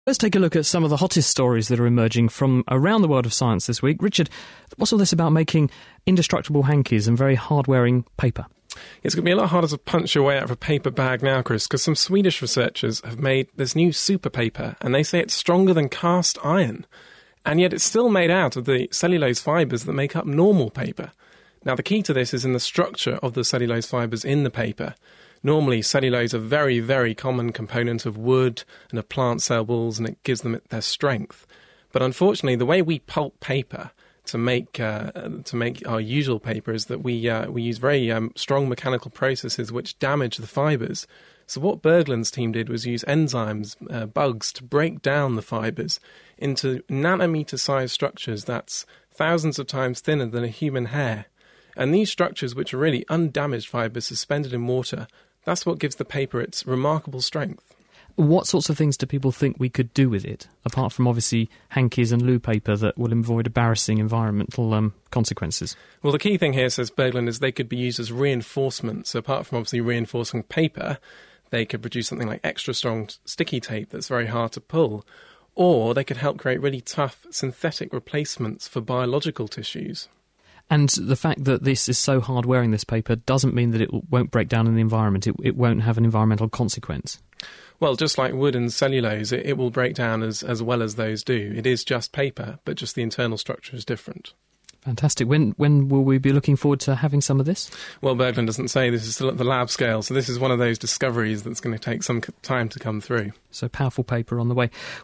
Let's take a look at some of the hottest stories that are emerging from around the world of science this week. Richard, what's all this about making indestructible hankies and very hard-wearing paper? It's going to be a lot harder to punch your way out of a paper bag now, Chris, because some Swedish researchers have made this new super paper, and they say it's stronger than cast iron. And yet it's still made out of the cellulose fibres that make up normal paper. Now, the key to this is in the structure of the cellulose fibres in the paper. Normally, cellulose is a very, very common component of wood and of plant cell walls, and it gives them their strength. But unfortunately, the way we pulp paper to make our usual paper is that we use very strong mechanical processes which damage the fibres. So what Berglund's team did was use enzymes, bugs, to break down the fibres into nanometer-sized structures that's thousands of times thinner than a human hair. And these structures, which are really undamaged fibres suspended in water, that's what gives the paper its remarkable strength. What sorts of things do people think we could do with it, apart from obviously hankies and loo paper that will avoid embarrassing environmental consequences? Well, the key thing here, says Berglund, is they could be used as reinforcement. So apart from obviously reinforcing paper, they could produce something like extra strong sticky tape that's very hard to pull. Or they could help create really tough synthetic replacements for biological tissues. And the fact that this is so hard wearing, this paper, doesn't mean that it won't break down in the environment. It won't have an environmental consequence. Well, just like wood and cellulose, it will break down as well as those do. It is just paper, but just the internal structure is different. Fantastic. When will we be looking forward to having some of this? Well, Berglund doesn't say. This is still at the lab scale, so this is one of those discoveries that's going to take some time to come through. So powerful paper on the way.